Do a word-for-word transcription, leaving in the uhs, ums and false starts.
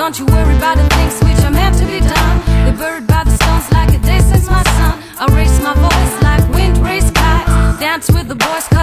Don't you worry about the things which are meant to be done. They're buried by the stones like a day since my son. I raise my voice like wind raised kites. Dance with the boys.